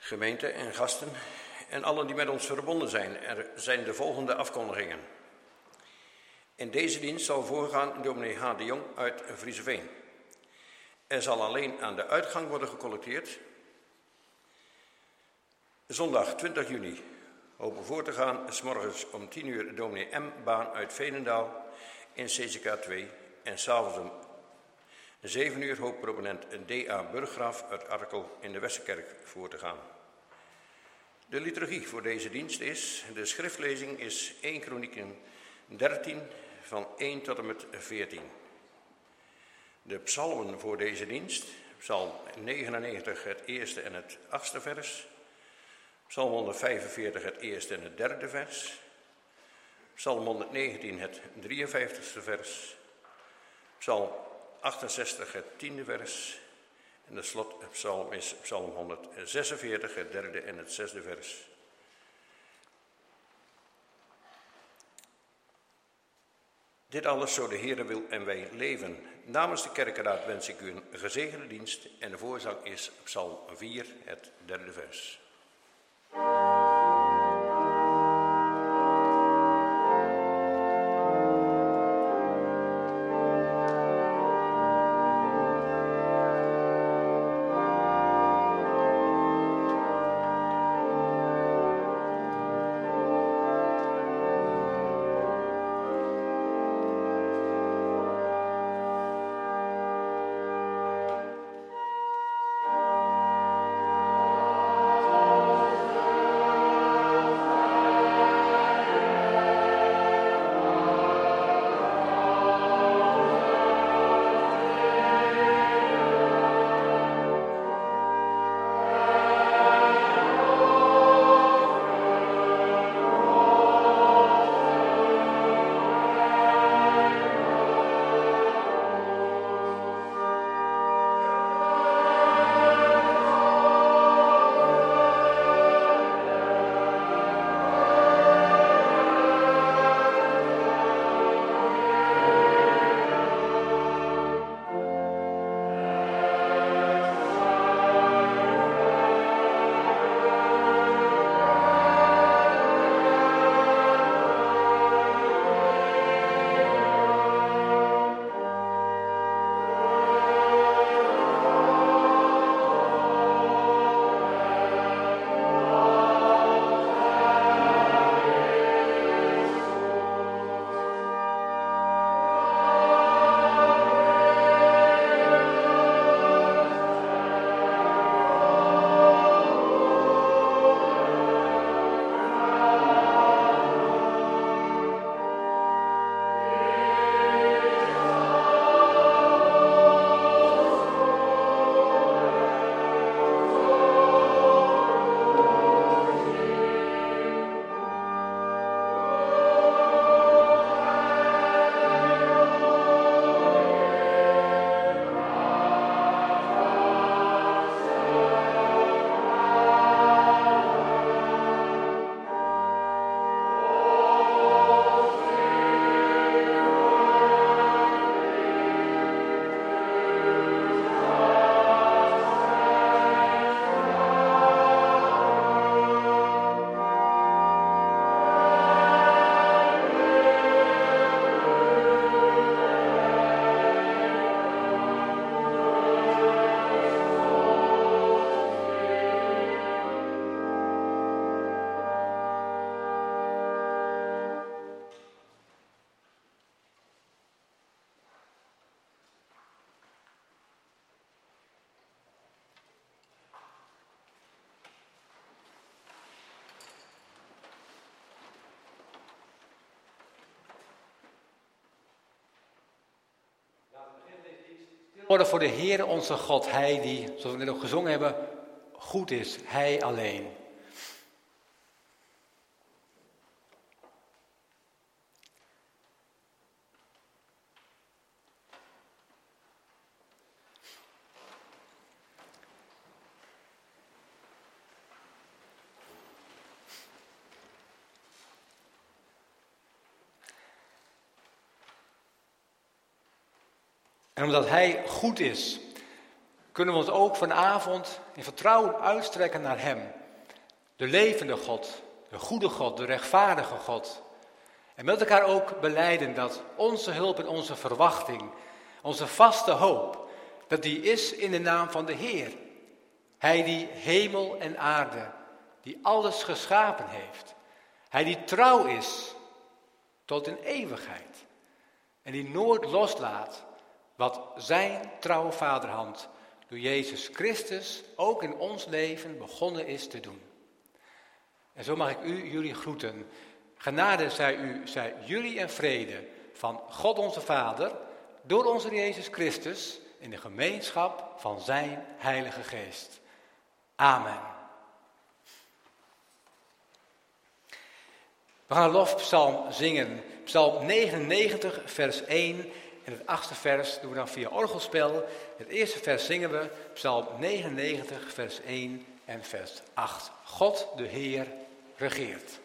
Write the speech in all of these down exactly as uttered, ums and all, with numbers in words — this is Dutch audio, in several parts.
Gemeente en gasten en allen die met ons verbonden zijn. Er zijn de volgende afkondigingen. In deze dienst zal voorgaan dominee H. de Jong uit Vriezeveen. Er zal alleen aan de uitgang worden gecollecteerd. Zondag twintig juni hopen voor te gaan, 's morgens om tien uur dominee M. Baan uit Veenendaal in C C K twee. En s'avonds om zeven uur hoopt proponent D A. Burggraaf uit Arkel in de Westerkerk voor te gaan. De liturgie voor deze dienst is, de schriftlezing is eerste Kronieken dertien van één tot en met veertien. De psalmen voor deze dienst, psalm negenennegentig het eerste en het achtste vers, psalm honderdvijfenveertig het eerste en het derde vers, psalm honderdnegentien het drieënvijftigste vers, psalm achtenzestig het tiende vers en de slotpsalm is psalm honderdzesenveertig het derde en het zesde vers. Dit alles zo de Heere wil en wij leven. Namens de kerkenraad wens ik u een gezegende dienst en de voorzang is psalm vier het derde vers. Worden voor de Heer onze God, Hij die, zoals we net ook gezongen hebben, goed is, Hij alleen. En omdat Hij goed is, kunnen we ons ook vanavond in vertrouwen uitstrekken naar Hem. De levende God, de goede God, de rechtvaardige God. En met elkaar ook belijden dat onze hulp en onze verwachting, onze vaste hoop, dat die is in de naam van de Heer. Hij die hemel en aarde, die alles geschapen heeft. Hij die trouw is tot in eeuwigheid. En die nooit loslaat wat zijn trouwe vaderhand door Jezus Christus ook in ons leven begonnen is te doen. En zo mag ik u, jullie groeten. Genade zij u, zij jullie en vrede van God onze Vader, door onze Jezus Christus, in de gemeenschap van zijn Heilige Geest. Amen. We gaan een lofpsalm zingen. Psalm negenennegentig, vers één. En het achtste vers doen we dan via orgelspel. Het eerste vers zingen we, Psalm negenennegentig, vers één en vers acht. God de Heer regeert.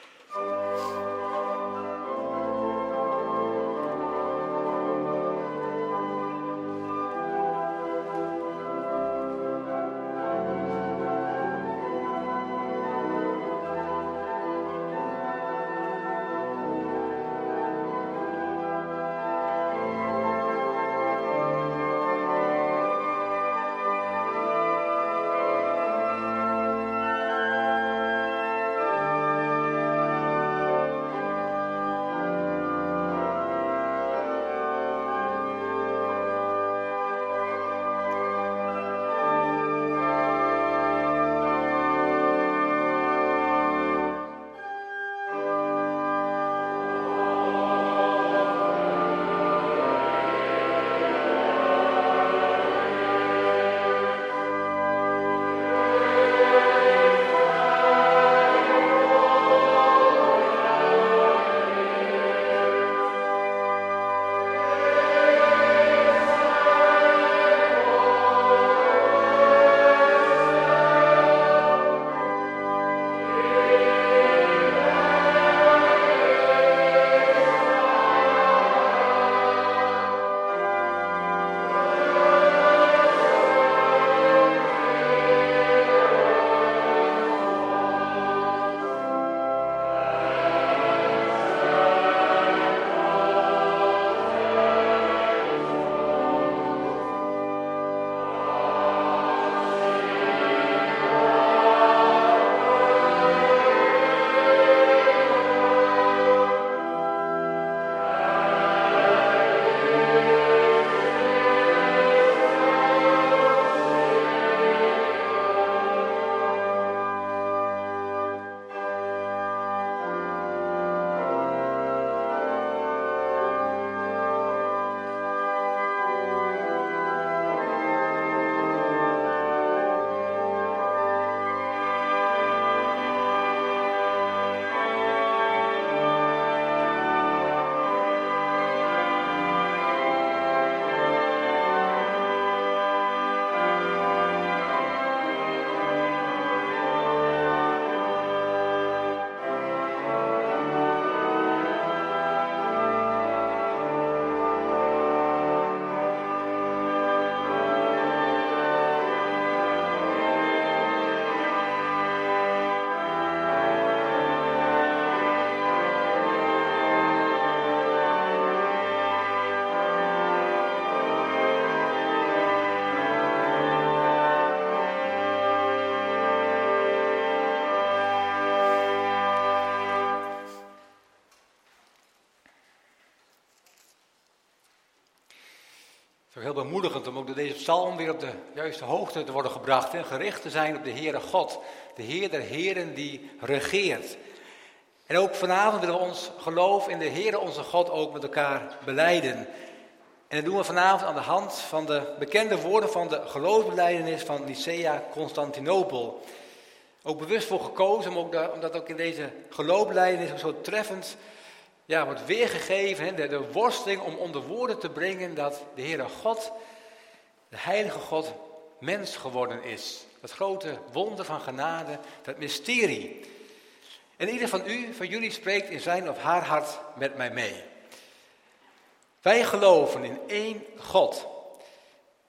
Heel bemoedigend om ook door deze psalm weer op de juiste hoogte te worden gebracht en gericht te zijn op de Heere God, de Heer der Heren die regeert. En ook vanavond willen we ons geloof in de Heere onze God ook met elkaar belijden. En dat doen we vanavond aan de hand van de bekende woorden van de geloofsbelijdenis van Nicea Constantinopel. Ook bewust voor gekozen, om ook de, omdat ook in deze geloofsbelijdenis ook zo treffend ja, wordt weergegeven, hè, de, de worsteling om onder woorden te brengen dat de Heere God, de heilige God, mens geworden is. Dat grote wonder van genade, dat mysterie. En ieder van u, van jullie spreekt in zijn of haar hart met mij mee. Wij geloven in één God.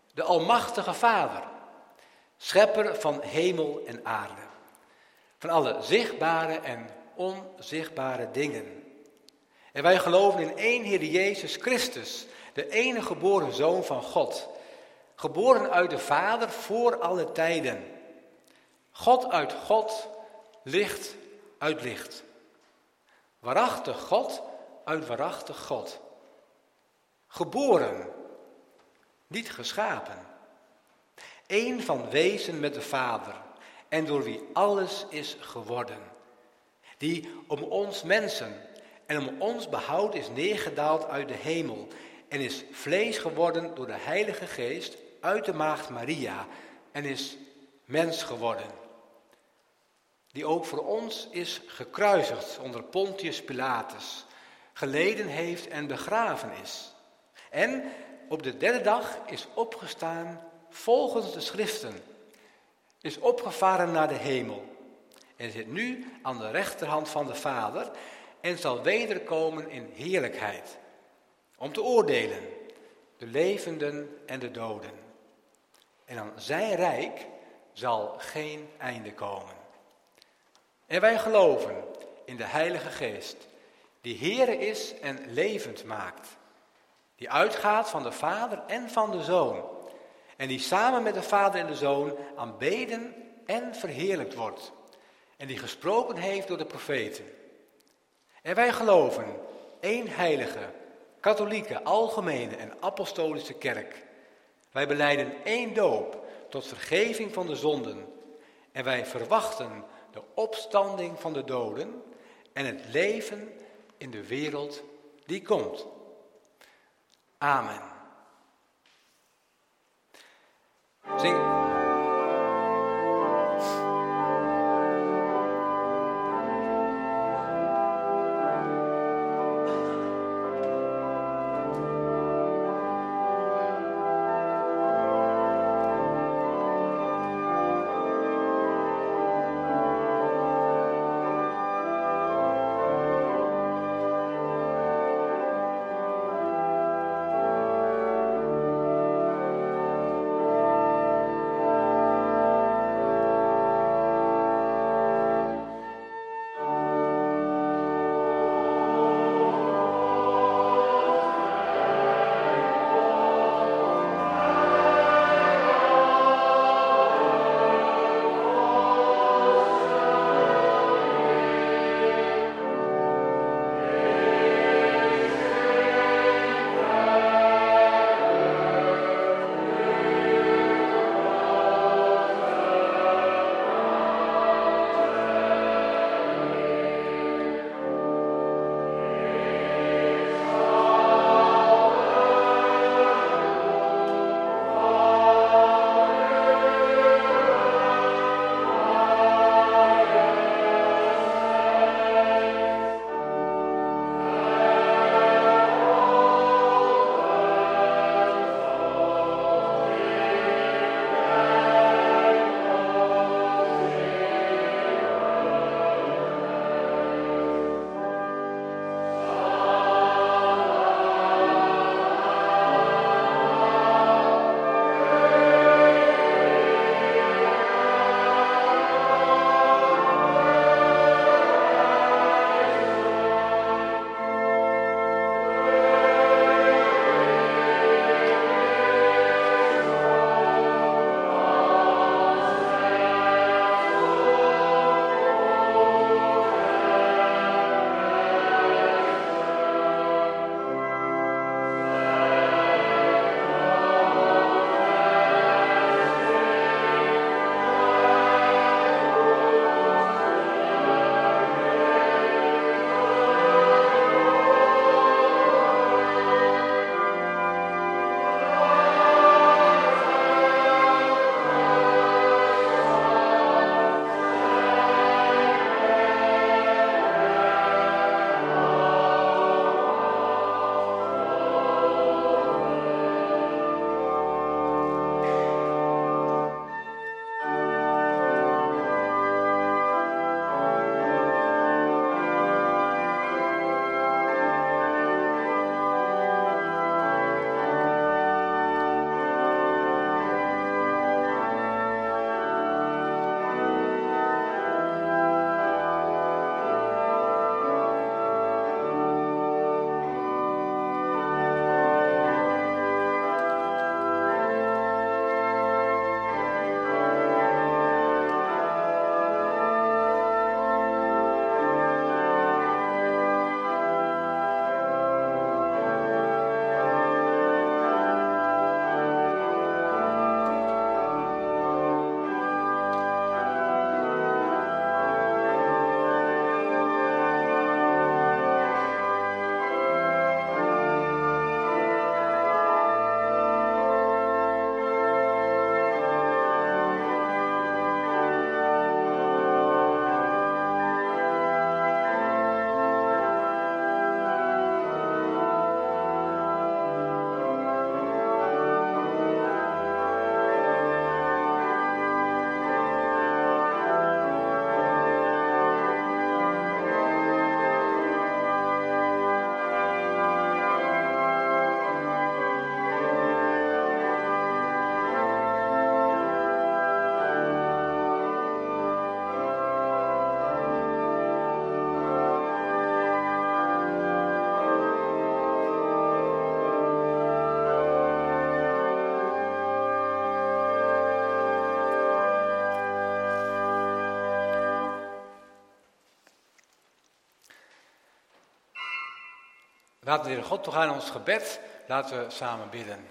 De Almachtige Vader, schepper van hemel en aarde, van alle zichtbare en onzichtbare dingen. En wij geloven in één Heer Jezus Christus, de enige geboren Zoon van God, geboren uit de Vader voor alle tijden. God uit God, licht uit licht. Waarachtig God uit waarachtig God. Geboren, niet geschapen. Eén van wezen met de Vader en door wie alles is geworden. Die om ons mensen en om ons behoud is neergedaald uit de hemel en is vlees geworden door de Heilige Geest uit de maagd Maria en is mens geworden. Die ook voor ons is gekruisigd onder Pontius Pilatus, geleden heeft en begraven is. En op de derde dag is opgestaan volgens de schriften, is opgevaren naar de hemel en zit nu aan de rechterhand van de Vader en zal wederkomen in heerlijkheid, om te oordelen, de levenden en de doden. En aan zijn rijk zal geen einde komen. En wij geloven in de Heilige Geest, die Heere is en levend maakt, die uitgaat van de Vader en van de Zoon, en die samen met de Vader en de Zoon aanbeden en verheerlijkt wordt, en die gesproken heeft door de profeten. En wij geloven één heilige, katholieke, algemene en apostolische kerk. Wij belijden één doop tot vergeving van de zonden, en wij verwachten de opstanding van de doden en het leven in de wereld die komt. Amen. Zing. Laten we de Heer God toegaan in ons gebed. Laten we samen bidden.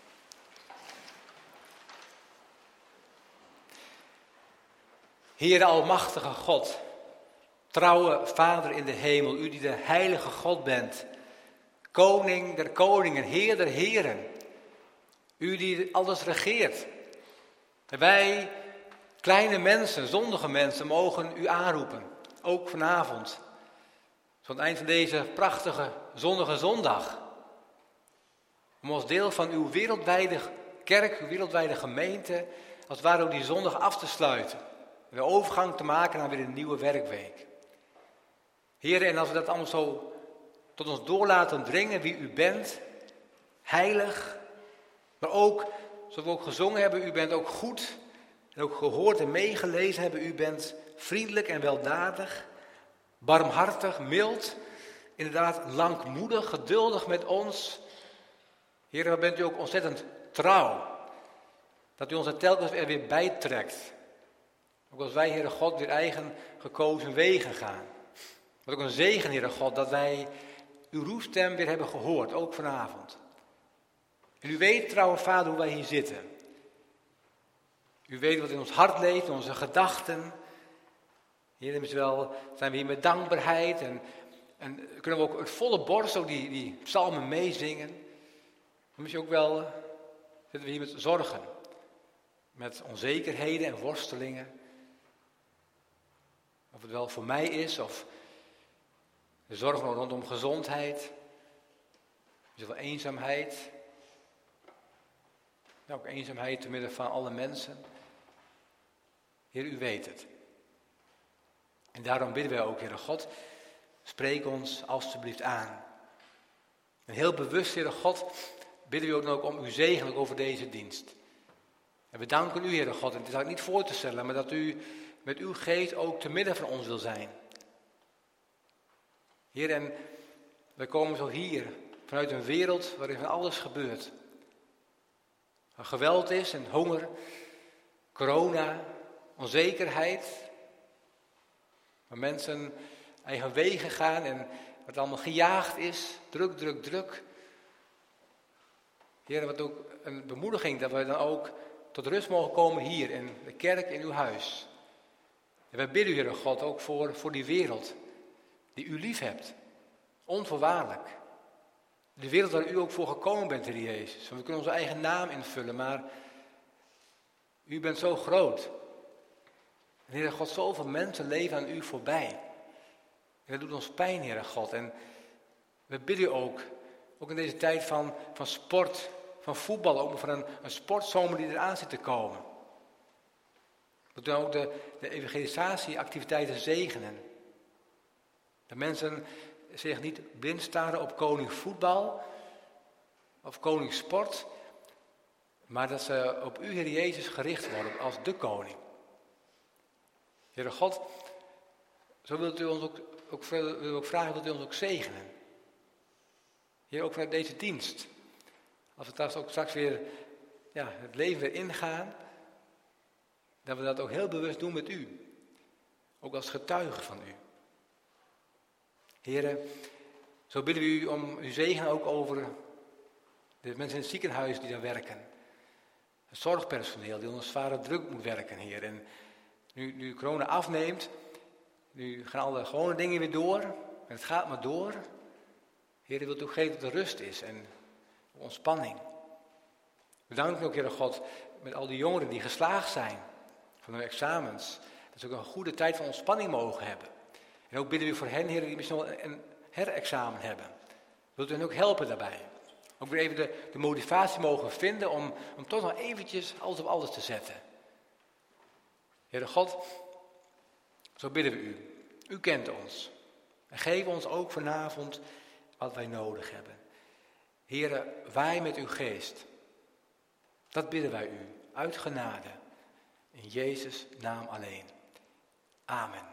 Heere almachtige God, trouwe Vader in de hemel, u die de heilige God bent, koning der koningen, Heer der heren, u die alles regeert. En wij, kleine mensen, zondige mensen, mogen u aanroepen, ook vanavond. Zo aan het eind van deze prachtige zonnige zondag. Om als deel van uw wereldwijde kerk, uw wereldwijde gemeente, als het ware ook die zondag af te sluiten. En de overgang te maken naar weer een nieuwe werkweek. Heer, en als we dat allemaal zo tot ons door laten dringen wie u bent, heilig, maar ook, zoals we ook gezongen hebben, u bent ook goed en ook gehoord en meegelezen hebben, u bent vriendelijk en weldadig, barmhartig, mild, inderdaad langmoedig, geduldig met ons. Heer, dan bent u ook ontzettend trouw, dat u ons er telkens er weer bijtrekt. Ook als wij, Heere God, weer eigen gekozen wegen gaan. Wat ook een zegen, Heere God, dat wij uw roepstem weer hebben gehoord, ook vanavond. En u weet, trouwe Vader, hoe wij hier zitten. U weet wat in ons hart leeft, in onze gedachten. Heer, misschien wel zijn we hier met dankbaarheid en, en kunnen we ook het volle borst ook die, die psalmen meezingen. Maar misschien ook wel zitten we hier met zorgen, met onzekerheden en worstelingen. Of het wel voor mij is, of de zorgen rondom gezondheid, misschien wel eenzaamheid. Ja, ook eenzaamheid te midden van alle mensen. Heer, u weet het. En daarom bidden wij ook, Heere God, spreek ons alstublieft aan. En heel bewust, Heere God, bidden we ook om uw zegen ook over deze dienst. En we danken u, Heere God, en het is eigenlijk niet voor te stellen, maar dat u met uw geest ook te midden van ons wil zijn. Heer, en wij komen zo hier, vanuit een wereld waarin van alles gebeurt. Waar geweld is en honger, corona, onzekerheid. Waar mensen eigen wegen gaan en wat allemaal gejaagd is, druk, druk, druk. Heer, wat ook een bemoediging dat wij dan ook tot rust mogen komen hier in de kerk, in uw huis. En wij bidden u, Heere God, ook voor, voor die wereld die u lief hebt. Onvoorwaardelijk. De wereld waar u ook voor gekomen bent, Heer Jezus. We kunnen onze eigen naam invullen, maar u bent zo groot. En Heere God, zoveel mensen leven aan u voorbij. En dat doet ons pijn, Heere God. En we bidden u ook, ook in deze tijd van, van sport, van voetbal, ook van een, een sportzomer die eraan zit te komen. Dat we ook de, de evangelisatieactiviteiten zegenen. Dat mensen zich niet blind staren op koning voetbal of koning sport, maar dat ze op u, Heer Jezus, gericht worden als de koning. Heere God, zo wilt u ons ook, ook, wil u ook vragen dat u ons ook zegenen. Heer, ook vanuit deze dienst. Als we straks ook straks weer ja, het leven weer ingaan, dat we dat ook heel bewust doen met u. Ook als getuige van u. Heren, zo bidden we u om uw zegen ook over de mensen in het ziekenhuis die daar werken. Het zorgpersoneel die onder zware druk moet werken, Heer. En nu, nu corona afneemt, nu gaan alle gewone dingen weer door. En het gaat maar door. Heer, u wilt ook geven dat er rust is en ontspanning. We danken ook, Heer God, met al die jongeren die geslaagd zijn van hun examens. Dat ze ook een goede tijd van ontspanning mogen hebben. En ook bidden we voor hen, Heer, die misschien wel een herexamen hebben. Wilt u hen ook helpen daarbij? Ook weer even de, de motivatie mogen vinden om, om toch nog eventjes alles op alles te zetten. Heere God, zo bidden we u. U kent ons. En geef ons ook vanavond wat wij nodig hebben. Heere, waai met uw geest. Dat bidden wij u, uit genade. In Jezus' naam alleen. Amen.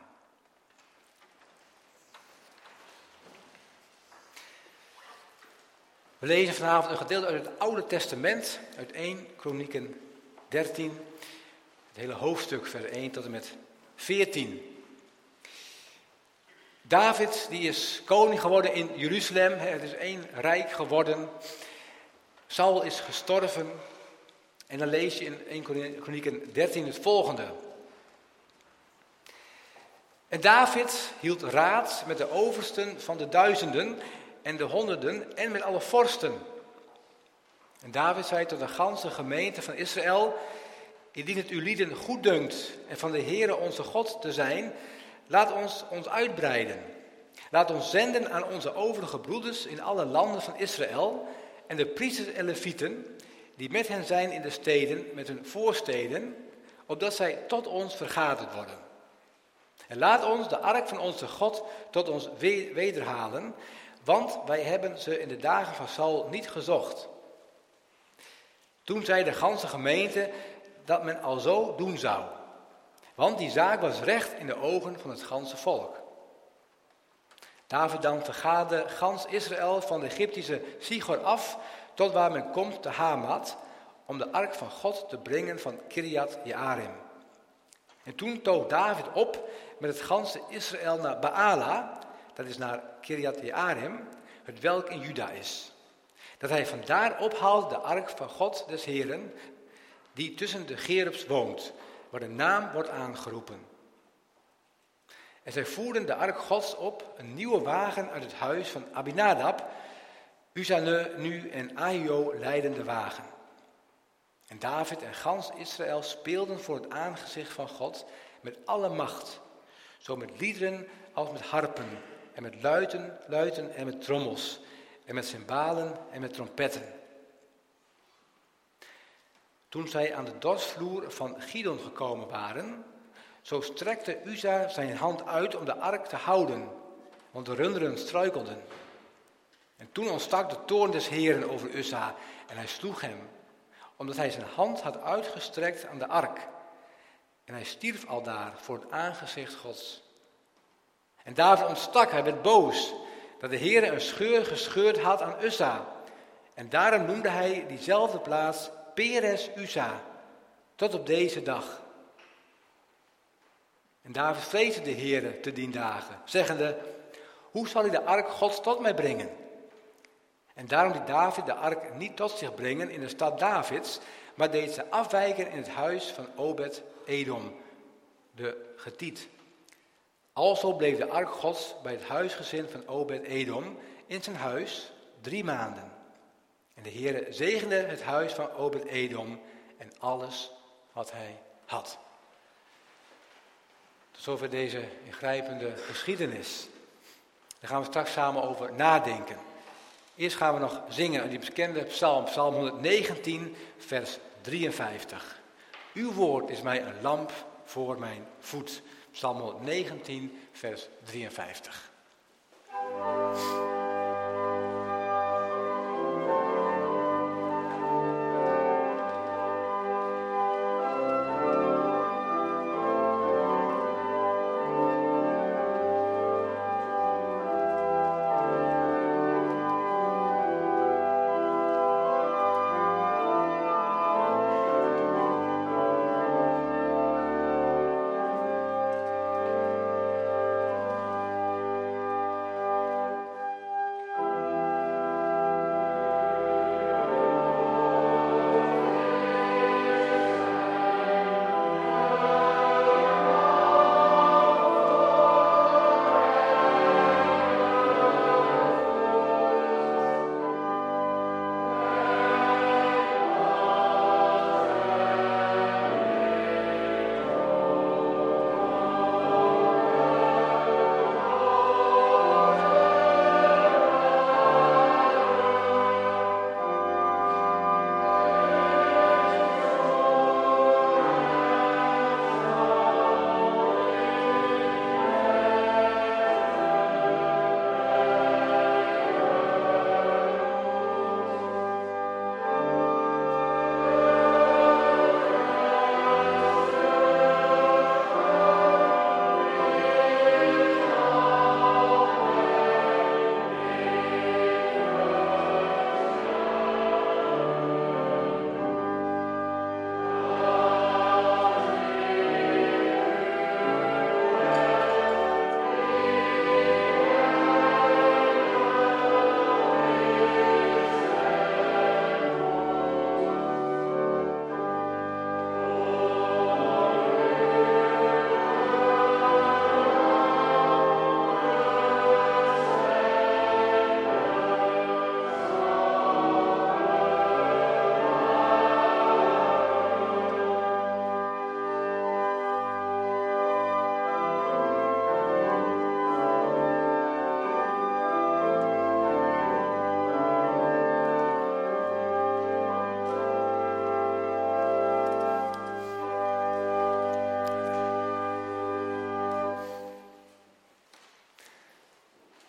We lezen vanavond een gedeelte uit het Oude Testament, uit eerste Kronieken dertien. Het hele hoofdstuk vers één tot en met veertien. David die is koning geworden in Jeruzalem. Het is één rijk geworden. Saul is gestorven. En dan lees je in Eerste Kronieken dertien het volgende. En David hield raad met de oversten van de duizenden en de honderden en met alle vorsten. En David zei tot de ganse gemeente van Israël: indien het u lieden goed dunkt en van de Heere onze God te zijn, laat ons ons uitbreiden. Laat ons zenden aan onze overige broeders in alle landen van Israël en de priesters en levieten, die met hen zijn in de steden, met hun voorsteden, opdat zij tot ons vergaderd worden. En laat ons de ark van onze God tot ons we- wederhalen, want wij hebben ze in de dagen van Saul niet gezocht. Toen zei de ganse gemeente dat men al zo doen zou, want die zaak was recht in de ogen van het ganse volk. David dan vergaderde gans Israël van de Egyptische Sigor af, tot waar men komt te Hamat, om de ark van God te brengen van Kirjat Jearim. En toen toog David op met het ganse Israël naar Baala, dat is naar Kirjat Jearim, het welk in Juda is. Dat hij vandaar ophaalde de ark van God des Heeren, die tussen de gerubs woont, waar de naam wordt aangeroepen. En zij voerden de ark Gods op, een nieuwe wagen uit het huis van Abinadab, Uzane nu en Ahio leidden de wagen. En David en gans Israël speelden voor het aangezicht van God met alle macht, zo met liederen als met harpen, en met luiten, luiten en met trommels, en met cymbalen en met trompetten. Toen zij aan de dorsvloer van Gidon gekomen waren, zo strekte Uza zijn hand uit om de ark te houden, want de runderen struikelden. En toen ontstak de toorn des Heeren over Uza en hij sloeg hem, omdat hij zijn hand had uitgestrekt aan de ark. En hij stierf aldaar voor het aangezicht Gods. En David ontstak, hij werd boos, dat de Heere een scheur gescheurd had aan Uza. En daarom noemde hij diezelfde plaats Peres Uza, tot op deze dag. En David vreesde de Heere te dien dagen, zeggende: hoe zal hij de ark Gods tot mij brengen? En daarom liet David de ark niet tot zich brengen in de stad Davids, maar deed ze afwijken in het huis van Obed-Edom, de Getiet. Alzo bleef de ark Gods bij het huisgezin van Obed-Edom in zijn huis drie maanden. En de Heere zegende het huis van Obed-Edom en alles wat hij had. Tot zover deze ingrijpende geschiedenis. Daar gaan we straks samen over nadenken. Eerst gaan we nog zingen uit die bekende psalm, psalm honderdnegentien, vers drieënvijftig. Uw woord is mij een lamp voor mijn voet. Psalm honderdnegentien, vers drieënvijftig.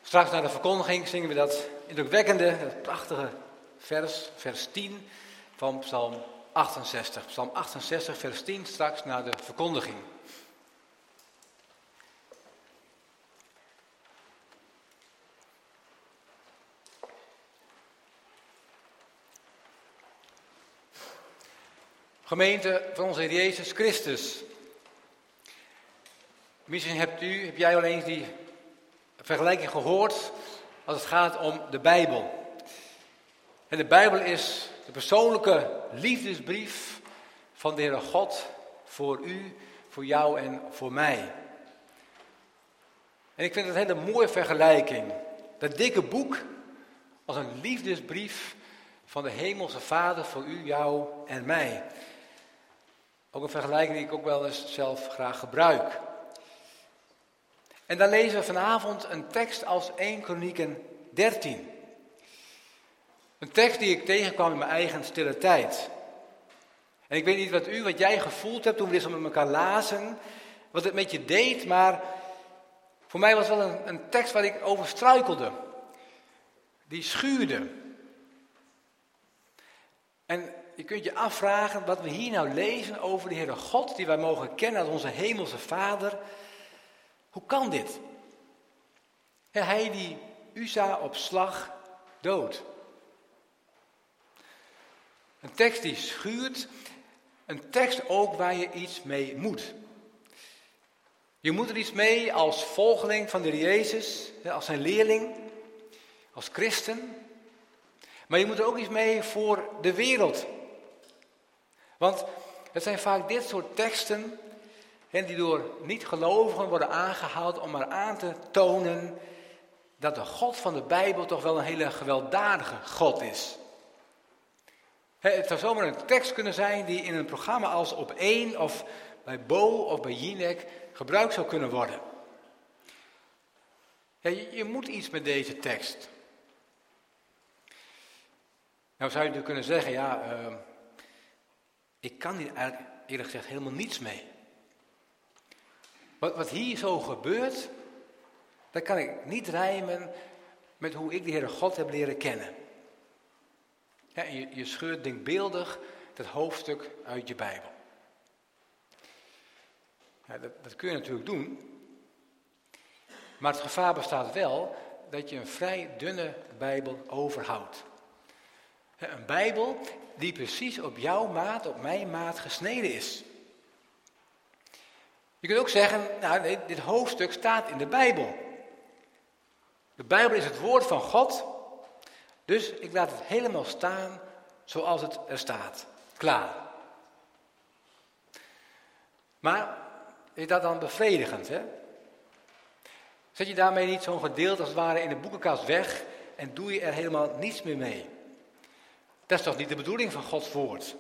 Straks na de verkondiging zingen we dat indrukwekkende, dat prachtige vers, vers tien van Psalm achtenzestig. Psalm achtenzestig, vers tien, straks na de verkondiging. Gemeente van onze Heer Jezus Christus. Misschien hebt u, heb jij al eens die vergelijking gehoord als het gaat om de Bijbel. En de Bijbel is de persoonlijke liefdesbrief van de Heere God voor u, voor jou en voor mij. En ik vind het een hele mooie vergelijking. Dat dikke boek als een liefdesbrief van de Hemelse Vader voor u, jou en mij. Ook een vergelijking die ik ook wel eens zelf graag gebruik. En dan lezen we vanavond een tekst als eerste Kronieken dertien. Een tekst die ik tegenkwam in mijn eigen stille tijd. En ik weet niet wat u, wat jij gevoeld hebt toen we dit zo met elkaar lazen, wat het met je deed, maar voor mij was het wel een, een tekst waar ik over struikelde. Die schuurde. En je kunt je afvragen wat we hier nou lezen over de Heere God, die wij mogen kennen als onze hemelse Vader. Hoe kan dit? Ja, hij die Uza op slag doodt. Een tekst die schuurt, een tekst ook waar je iets mee moet. Je moet er iets mee als volgeling van de Heer Jezus, als zijn leerling, als christen. Maar je moet er ook iets mee voor de wereld. Want het zijn vaak dit soort teksten die door niet-gelovigen worden aangehaald om maar aan te tonen dat de God van de Bijbel toch wel een hele gewelddadige God is. Het zou zomaar een tekst kunnen zijn die in een programma als Op één of bij Bo of bij Jinek gebruikt zou kunnen worden. Ja, je, je moet iets met deze tekst. Nou zou je natuurlijk kunnen zeggen, ja, uh, ik kan hier eigenlijk eerlijk gezegd helemaal niets mee. Wat, wat hier zo gebeurt, dat kan ik niet rijmen met hoe ik de Heere God heb leren kennen. Ja, je, je scheurt denkbeeldig dat hoofdstuk uit je Bijbel. Ja, dat, dat kun je natuurlijk doen. Maar het gevaar bestaat wel dat je een vrij dunne Bijbel overhoudt. Ja, een Bijbel die precies op jouw maat, op mijn maat gesneden is. Je kunt ook zeggen, nou, nee, dit hoofdstuk staat in de Bijbel. De Bijbel is het woord van God. Dus ik laat het helemaal staan zoals het er staat. Klaar. Maar is dat dan bevredigend, hè? Zet je daarmee niet zo'n gedeelte als het ware in de boekenkast weg en doe je er helemaal niets meer mee? Dat is toch niet de bedoeling van Gods woord?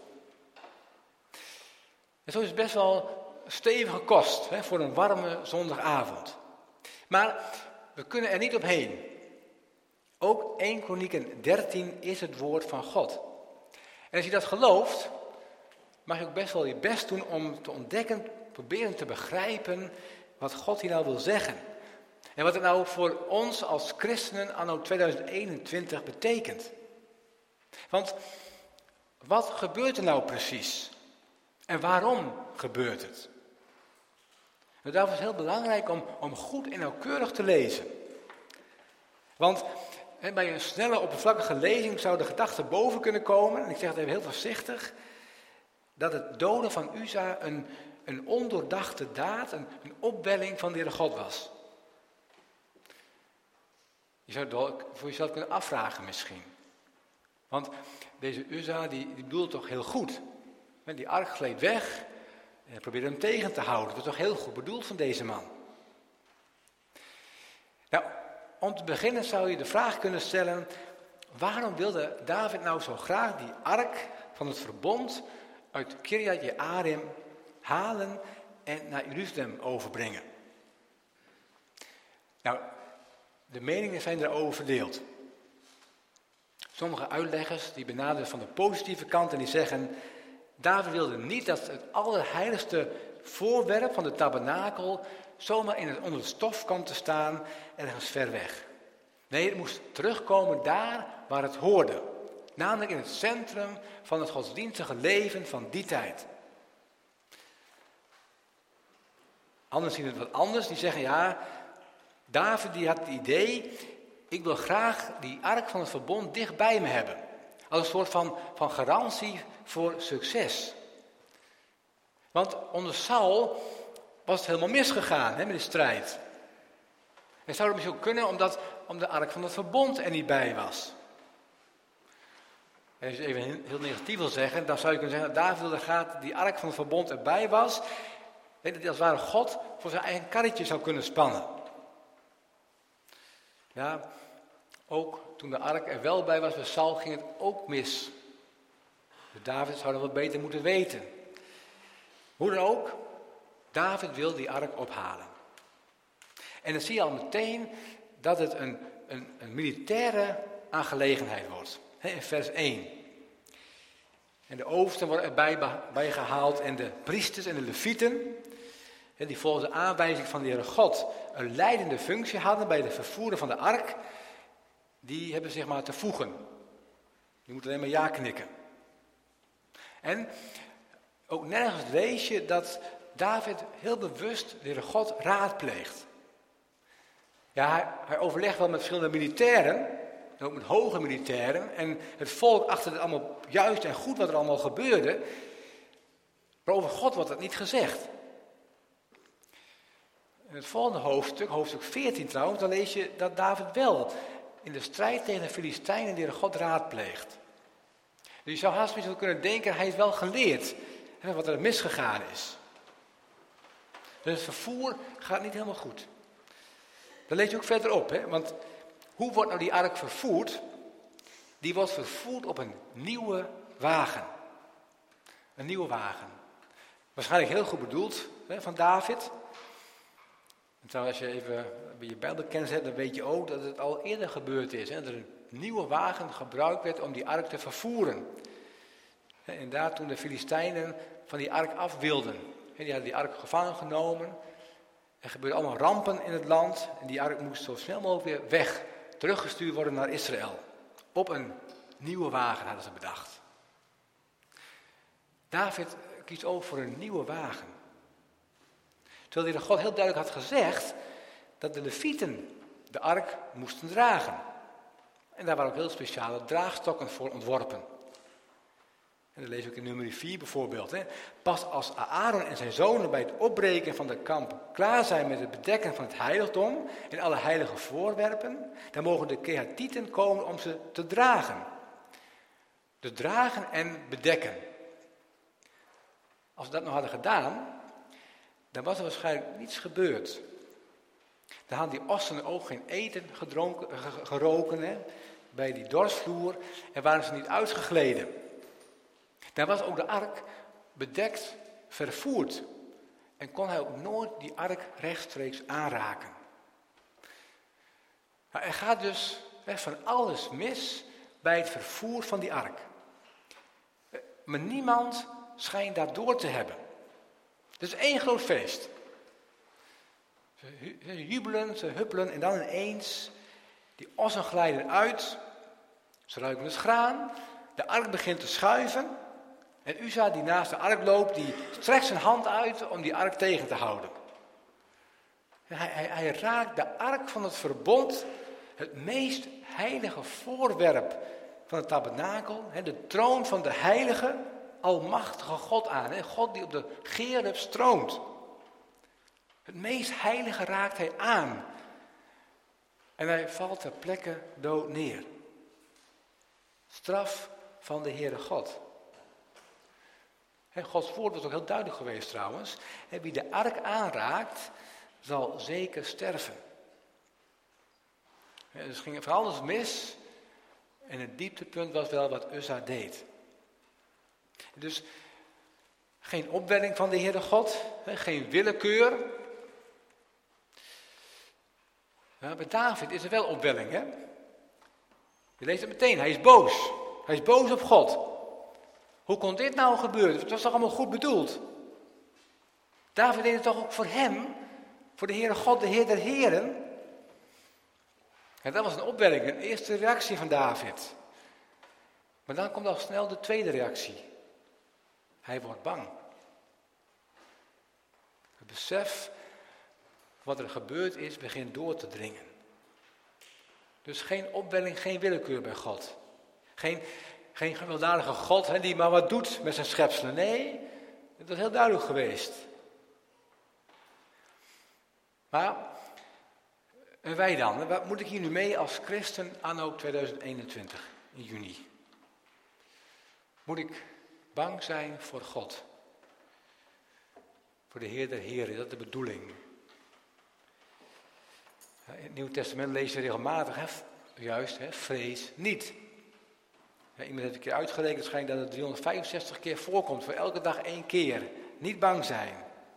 En zo is het best wel stevige kost, hè, voor een warme zondagavond. Maar we kunnen er niet omheen. Ook eerste Kronieken dertien is het woord van God. En als je dat gelooft, mag je ook best wel je best doen om te ontdekken, proberen te begrijpen wat God hier nou wil zeggen. En wat het nou voor ons als christenen anno tweeduizend eenentwintig betekent. Want wat gebeurt er nou precies? En waarom gebeurt het? En daarvoor is het heel belangrijk om, om goed en nauwkeurig te lezen. Want he, bij een snelle, oppervlakkige lezing zou de gedachte boven kunnen komen, en ik zeg het even heel voorzichtig, dat het doden van Uza een, een ondoordachte daad, een, een opwelling van de Heere God was. Je zou het wel voor jezelf kunnen afvragen misschien. Want deze Uza, die, die bedoelt toch heel goed. Die ark gleed weg en hij probeerde hem tegen te houden. Dat was toch heel goed bedoeld van deze man. Nou, om te beginnen zou je de vraag kunnen stellen, waarom wilde David nou zo graag die ark van het verbond uit Kirjat Jearim halen en naar Jeruzalem overbrengen? Nou, de meningen zijn daarover verdeeld. Sommige uitleggers die benaderen van de positieve kant en die zeggen, David wilde niet dat het allerheiligste voorwerp van de tabernakel zomaar in het, onder het stof kwam te staan ergens ver weg. Nee, het moest terugkomen daar waar het hoorde. Namelijk in het centrum van het godsdienstige leven van die tijd. Anderen zien het wat anders. Die zeggen, ja, David die had het idee, ik wil graag die ark van het verbond dicht bij me hebben. Als een soort van, van garantie voor succes. Want onder Saul was het helemaal misgegaan hè, met de strijd. En zou het misschien ook kunnen omdat, omdat de ark van het verbond er niet bij was. En als je even heel negatief wil zeggen, dan zou je kunnen zeggen dat David wilde graag die ark van het verbond erbij was. Dat hij als het ware God voor zijn eigen karretje zou kunnen spannen. Ja, ook toen de ark er wel bij was bij Saul ging het ook mis. Dus David zou dat wel beter moeten weten. Hoe dan ook, David wil die ark ophalen. En dan zie je al meteen dat het een, een, een militaire aangelegenheid wordt. He, in vers één. En de oversten worden erbij bij gehaald en de priesters en de levieten, he, die volgens de aanwijzing van de Heere God een leidende functie hadden bij de vervoeren van de ark, die hebben zich maar te voegen. Die moeten alleen maar ja knikken. En ook nergens lees je dat David heel bewust de Heere God raadpleegt. Ja, hij, hij overlegt wel met verschillende militairen, en ook met hoge militairen, en het volk achter het allemaal juist en goed wat er allemaal gebeurde, maar over God wordt dat niet gezegd. In het volgende hoofdstuk, hoofdstuk veertien trouwens, dan lees je dat David wel in de strijd tegen de Filistijnen de Heere God raadpleegt. Dus je zou haast misschien kunnen denken, hij is wel geleerd hè, wat er misgegaan is. Dus het vervoer gaat niet helemaal goed. Dan lees je ook verderop, hè, want hoe wordt nou die ark vervoerd? Die wordt vervoerd op een nieuwe wagen. Een nieuwe wagen. Waarschijnlijk heel goed bedoeld hè, van David. En trouwens, als je even je Bijbelkennis hebt, dan weet je ook dat het al eerder gebeurd is. Hè, dat er een nieuwe wagen gebruikt werd om die ark te vervoeren. En inderdaad, toen de Filistijnen van die ark af wilden. Hè, die hadden die ark gevangen genomen. Er gebeurden allemaal rampen in het land. En die ark moest zo snel mogelijk weer weg. Teruggestuurd worden naar Israël. Op een nieuwe wagen hadden ze bedacht. David kiest ook voor een nieuwe wagen. Terwijl de God heel duidelijk had gezegd dat de levieten de ark moesten dragen. En daar waren ook heel speciale draagstokken voor ontworpen. En dat lees ik in nummer vier bijvoorbeeld. Hè. Pas als Aaron en zijn zonen bij het opbreken van de kamp klaar zijn met het bedekken van het heiligdom en alle heilige voorwerpen, dan mogen de Kehathieten komen om ze te dragen. Dus dragen en bedekken. Als ze dat nog hadden gedaan, dan was er waarschijnlijk niets gebeurd. Dan hadden die ossen ook geen eten gedronken, geroken hè, bij die dorsvloer en waren ze niet uitgegleden. Dan was ook de ark bedekt, vervoerd. En kon hij ook nooit die ark rechtstreeks aanraken. Maar er gaat dus hè, van alles mis bij het vervoer van die ark. Maar niemand schijnt daar door te hebben. Het is één groot feest. Ze jubelen, ze huppelen en dan ineens, die ossen glijden uit. Ze ruiken het graan. De ark begint te schuiven. En Uza, die naast de ark loopt, die strekt zijn hand uit om die ark tegen te houden. Hij, hij, hij raakt de ark van het verbond, het meest heilige voorwerp van het tabernakel, de troon van de heilige, almachtige God aan. God die op de gerub stroomt. Het meest heilige raakt hij aan. En hij valt ter plekke dood neer. Straf van de Heere God. En Gods woord was ook heel duidelijk geweest trouwens. En wie de ark aanraakt, zal zeker sterven. Ja, dus ging van alles mis. En het dieptepunt was wel wat Uzza deed. Dus geen opwelling van de Heere God. Geen willekeur. Ja, bij David is er wel opwelling, hè? Je leest het meteen, hij is boos. Hij is boos op God. Hoe kon dit nou gebeuren? Het was toch allemaal goed bedoeld? David deed het toch ook voor hem? Voor de Heere God, de Heer der Heren? En dat was een opwelling, een eerste reactie van David. Maar dan komt al snel de tweede reactie. Hij wordt bang. Het besef wat er gebeurd is begint door te dringen. Dus geen opwelling, geen willekeur bij God. Geen, geen gewelddadige God hè, die maar wat doet met zijn schepselen. Nee, het was heel duidelijk geweest. Maar, en wij dan? Wat moet ik hier nu mee als christen anno tweeduizend eenentwintig in juni? Moet ik bang zijn voor God? Voor de Heer der Heren, dat is de bedoeling. In het Nieuwe Testament lees je regelmatig, hè, juist, hè, vrees niet. Ja, iemand heeft een keer uitgerekend, het schijnt dat het driehonderdvijfenzestig keer voorkomt, voor elke dag één keer. Niet bang zijn.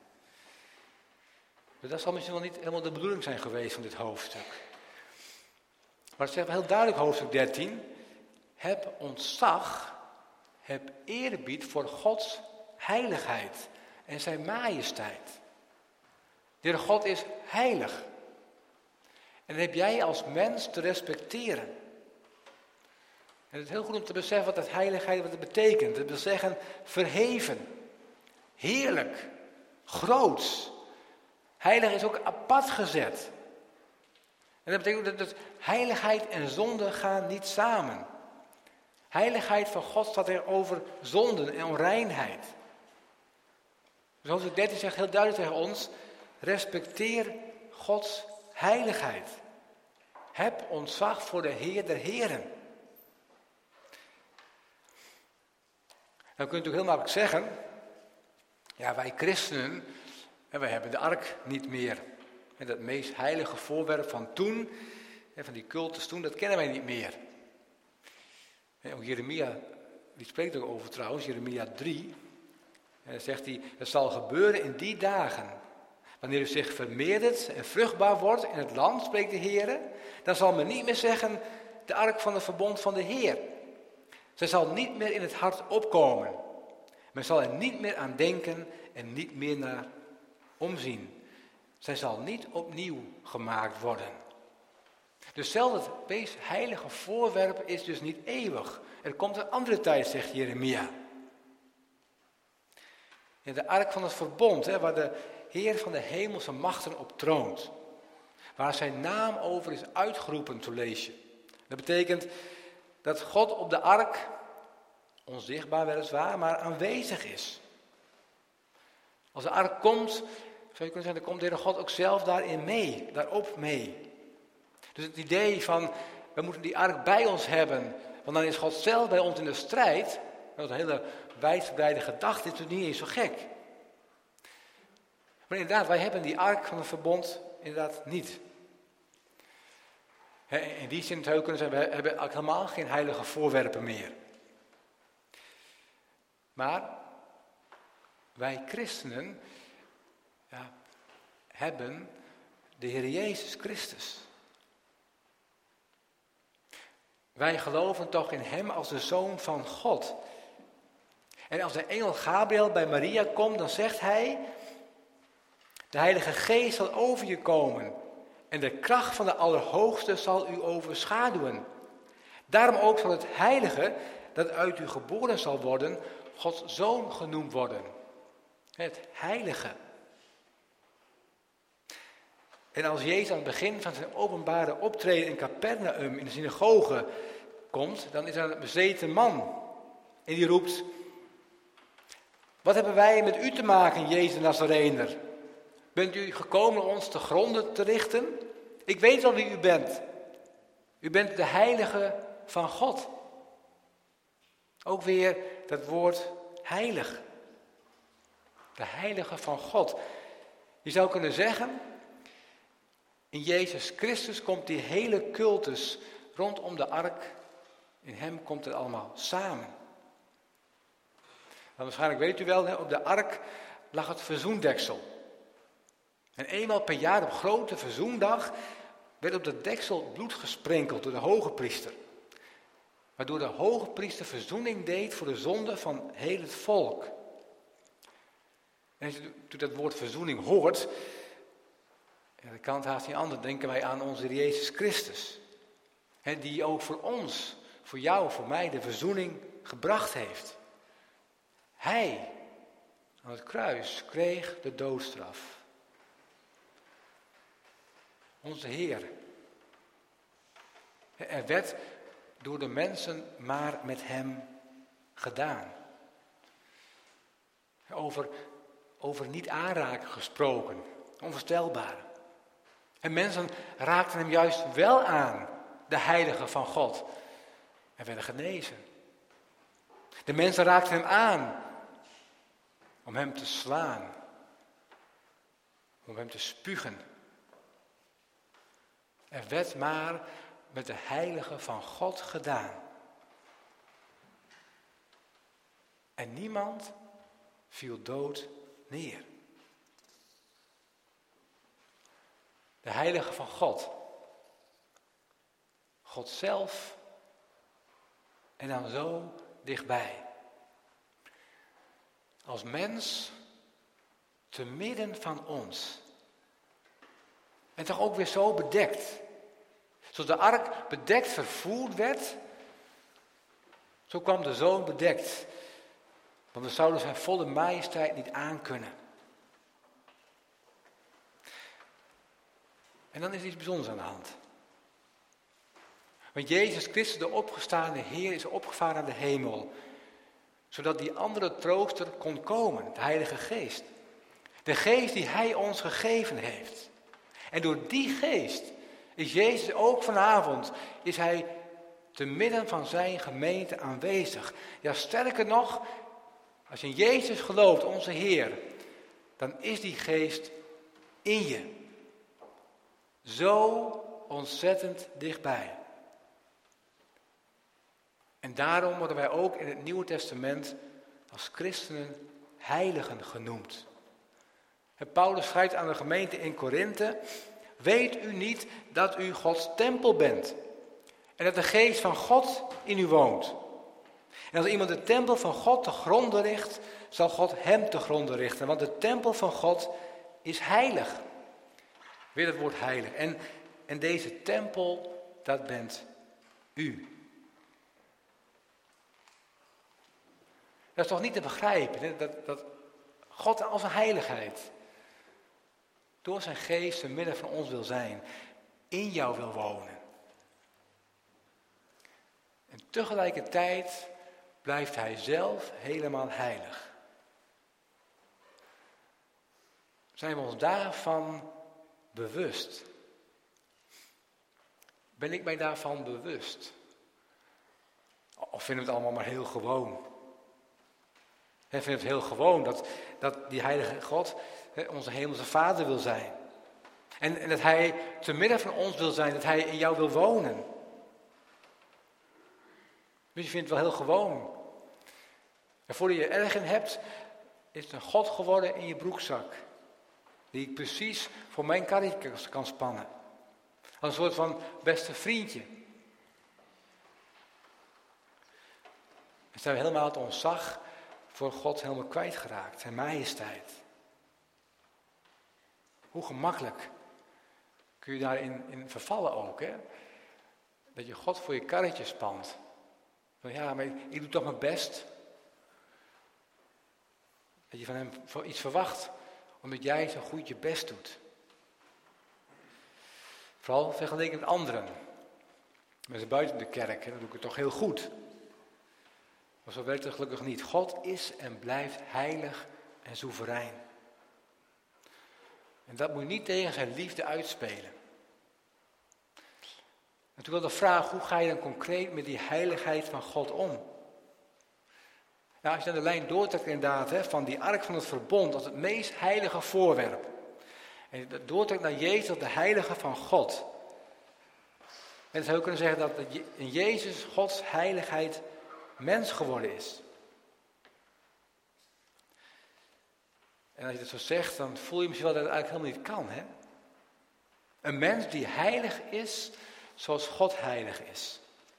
Dus dat zal misschien wel niet helemaal de bedoeling zijn geweest van dit hoofdstuk. Maar het zegt wel heel duidelijk, hoofdstuk dertien. Heb ontzag, heb eerbied voor Gods heiligheid en zijn majesteit. De Heere God is heilig. En dat heb jij als mens te respecteren. En het is heel goed om te beseffen wat dat heiligheid wat het betekent. Dat wil zeggen verheven, heerlijk, groots. Heilig is ook apart gezet. En dat betekent ook dat heiligheid en zonde gaan niet samen. Heiligheid van God staat er over zonden en onreinheid. Dus hoofdstuk dertien zegt heel duidelijk tegen ons, respecteer Gods heiligheid. Heb ontzag voor de Heer der Heren. Dan kun je natuurlijk heel makkelijk zeggen, ja wij christenen, en wij hebben de ark niet meer. En dat meest heilige voorwerp van toen, en van die cultus toen, dat kennen wij niet meer. En ook Jeremia, die spreekt er over trouwens, Jeremia drie. En dan zegt hij, het zal gebeuren in die dagen. Wanneer u zich vermeerdert en vruchtbaar wordt in het land, spreekt de Heer, dan zal men niet meer zeggen, de ark van het verbond van de Heer. Zij zal niet meer in het hart opkomen. Men zal er niet meer aan denken en niet meer naar omzien. Zij zal niet opnieuw gemaakt worden. Dus zelfs het meest heilige voorwerp is dus niet eeuwig. Er komt een andere tijd, zegt Jeremia. In de ark van het verbond, hè, waar de Heer van de hemelse machten op troont. Waar zijn naam over is uitgeroepen, zo lees je. Dat betekent dat God op de ark, onzichtbaar weliswaar, maar aanwezig is. Als de ark komt, zou je kunnen zeggen, dan komt de Heer God ook zelf daarin mee, daarop mee. Dus het idee van, we moeten die ark bij ons hebben, want dan is God zelf bij ons in de strijd. Dat is een hele wijdverbreide gedachte, is natuurlijk niet eens zo gek. Maar inderdaad, wij hebben die ark van het verbond inderdaad niet. In die zin zou je kunnen zeggen, we hebben eigenlijk helemaal geen heilige voorwerpen meer. Maar wij christenen ja, hebben de Heer Jezus Christus. Wij geloven toch in Hem als de Zoon van God. En als de engel Gabriel bij Maria komt, dan zegt hij, de Heilige Geest zal over je komen en de kracht van de Allerhoogste zal u overschaduwen. Daarom ook zal het Heilige, dat uit u geboren zal worden, Gods Zoon genoemd worden. Het Heilige. En als Jezus aan het begin van zijn openbare optreden in Capernaum, in de synagoge, komt, dan is er een bezeten man. En die roept, wat hebben wij met u te maken, Jezus Nazarener? Bent u gekomen om ons te gronden te richten? Ik weet wel wie u bent. U bent de Heilige van God. Ook weer dat woord heilig. De Heilige van God. Je zou kunnen zeggen, in Jezus Christus komt die hele cultus rondom de ark. In hem komt het allemaal samen. Nou, waarschijnlijk weet u wel, op de ark lag het verzoendeksel. En eenmaal per jaar op grote verzoendag werd op dat deksel bloed gesprenkeld door de hoge priester. Waardoor de hoge priester verzoening deed voor de zonde van heel het volk. En als je dat woord verzoening hoort, ja, dat kan het haast niet anders, denken wij aan onze Heer Jezus Christus. He, die ook voor ons, voor jou, voor mij de verzoening gebracht heeft. Hij aan het kruis kreeg de doodstraf. Onze Heer. Er werd door de mensen maar met hem gedaan. Over, over niet aanraken gesproken. Onvoorstelbaar. En mensen raakten hem juist wel aan, de heilige van God. En werden genezen. De mensen raakten hem aan om hem te slaan. Om hem te spugen. Er werd maar met de heilige van God gedaan. En niemand viel dood neer. De heilige van God. God zelf. En dan zo dichtbij. Als mens te midden van ons. En toch ook weer zo bedekt. Zoals de ark bedekt vervoerd werd, zo kwam de zoon bedekt. Want we zouden zijn volle majesteit niet aankunnen. En dan is er iets bijzonders aan de hand. Want Jezus Christus, de opgestaande Heer, is opgevaren naar de hemel. Zodat die andere trooster kon komen, de Heilige Geest. De Geest die Hij ons gegeven heeft. En door die Geest is Jezus ook vanavond, is Hij te midden van zijn gemeente aanwezig. Ja, sterker nog, als je in Jezus gelooft, onze Heer, dan is die Geest in je. Zo ontzettend dichtbij. En daarom worden wij ook in het Nieuwe Testament als christenen heiligen genoemd. En Paulus schrijft aan de gemeente in Korinthe: weet u niet dat u Gods tempel bent en dat de geest van God in u woont? En als iemand de tempel van God te gronde richt, zal God hem te gronde richten, want de tempel van God is heilig. Weer het woord heilig. En, en deze tempel, dat bent u. Dat is toch niet te begrijpen, hè? Dat, dat God als een heiligheid door zijn geest te midden van ons wil zijn. In jou wil wonen. En tegelijkertijd blijft hij zelf helemaal heilig. Zijn we ons daarvan bewust? Ben ik mij daarvan bewust? Of vinden we het allemaal maar heel gewoon? He, vinden we het heel gewoon dat, dat die heilige God he, onze hemelse Vader wil zijn. En, en dat hij te midden van ons wil zijn, dat hij in jou wil wonen. Dus je vindt het wel heel gewoon. En voordat je er erg in hebt, is het een God geworden in je broekzak. Die ik precies voor mijn karretje kan spannen. Als een soort van beste vriendje. En zijn we helemaal het ontzag voor God helemaal kwijtgeraakt. Zijn majesteit. Hoe gemakkelijk kun je daarin in vervallen ook. Hè? Dat je God voor je karretje spant. Van ja, maar ik doe toch mijn best. Dat je van hem iets verwacht. Omdat jij zo goed je best doet. Vooral vergeleken met anderen. Mensen buiten de kerk, hè, dan doe ik het toch heel goed. Maar zo werkt het gelukkig niet. God is en blijft heilig en soeverein. En dat moet je niet tegen zijn liefde uitspelen. En toen wel de vraag, hoe ga je dan concreet met die heiligheid van God om? Nou, als je dan de lijn doortrekt inderdaad, hè, van die ark van het verbond als het meest heilige voorwerp. En je doortrekt naar Jezus, de heilige van God. En dan zou je kunnen zeggen dat in Jezus Gods heiligheid mens geworden is. En als je dat zo zegt, dan voel je misschien wel dat het eigenlijk helemaal niet kan. Hè? Een mens die heilig is zoals God heilig is.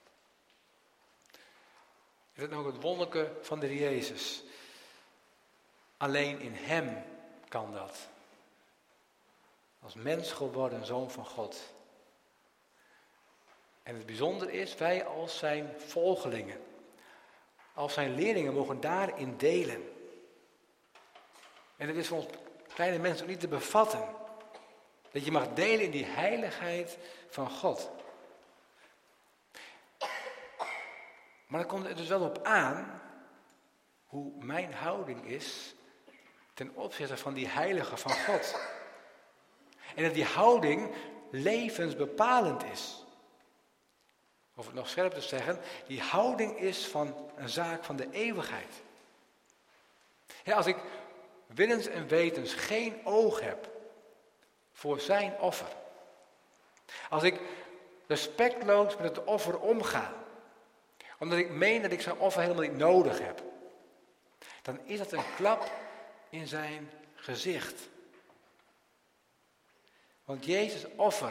Dat is ook het wonderlijke van de Heer Jezus. Alleen in hem kan dat. Als mens geworden zoon van God. En het bijzondere is, wij als zijn volgelingen, als zijn leerlingen mogen daarin delen. En het is voor ons kleine mensen ook niet te bevatten. Dat je mag delen in die heiligheid van God. Maar dan komt het dus wel op aan hoe mijn houding is ten opzichte van die heilige van God. En dat die houding levensbepalend is. Of het nog scherper te zeggen, die houding is van een zaak van de eeuwigheid. Ja, als ik willens en wetens geen oog heb voor zijn offer. Als ik respectloos met het offer omga, omdat ik meen dat ik zijn offer helemaal niet nodig heb, dan is dat een klap in zijn gezicht. Want Jezus' offer,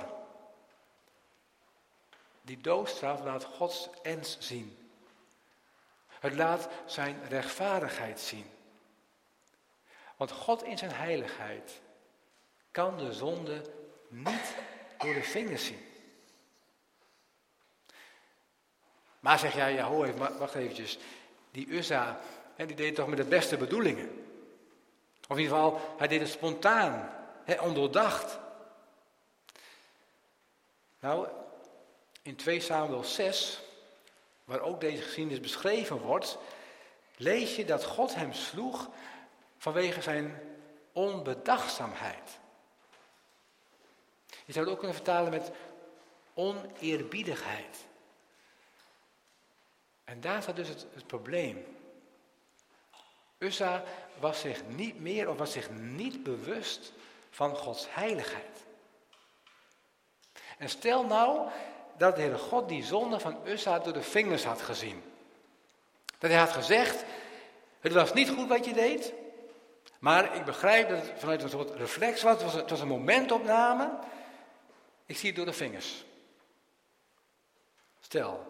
die doodstraf, laat Gods ens zien. Het laat zijn rechtvaardigheid zien. Want God in zijn heiligheid kan de zonde niet door de vingers zien. Maar zeg jij, ja, hoor even, wacht eventjes. Die Uzza, hè, die deed het toch met de beste bedoelingen. Of in ieder geval, hij deed het spontaan, hè, ondoordacht. Nou, in twee Samuel zes, waar ook deze geschiedenis beschreven wordt, lees je dat God hem sloeg vanwege zijn onbedachtzaamheid. Je zou het ook kunnen vertalen met oneerbiedigheid. En daar staat dus het, het probleem. Uzza was zich niet meer of was zich niet bewust van Gods heiligheid. En stel nou dat de Heere God die zonde van Uzza door de vingers had gezien. Dat hij had gezegd, het was niet goed wat je deed, maar ik begrijp dat het vanuit een soort reflex was, het was een, het was een momentopname. Ik zie het door de vingers. Stel,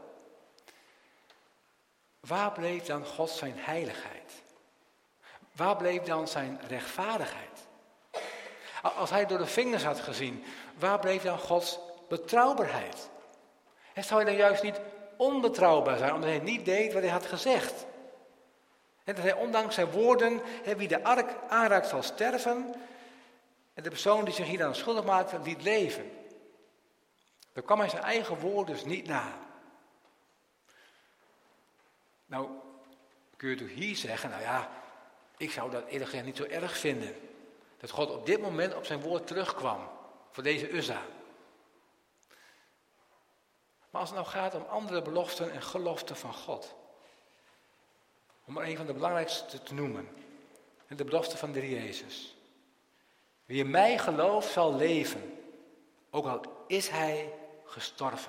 waar bleef dan God zijn heiligheid? Waar bleef dan zijn rechtvaardigheid? Als hij door de vingers had gezien, waar bleef dan Gods betrouwbaarheid? En zou hij dan juist niet onbetrouwbaar zijn, omdat hij niet deed wat hij had gezegd? En dat hij ondanks zijn woorden, wie de ark aanraakt zal sterven, en de persoon die zich hier aan schuldig maakte, liet leven. Dan kwam hij zijn eigen woord dus niet na. Nou, kun je natuurlijk hier zeggen, nou ja, ik zou dat eerlijk gezegd niet zo erg vinden. Dat God op dit moment op zijn woord terugkwam, voor deze Uzza. Maar als het nou gaat om andere beloften en geloften van God. Om er een van de belangrijkste te noemen. De belofte van de Heer Jezus. Wie in mij gelooft zal leven, ook al is hij gestorven.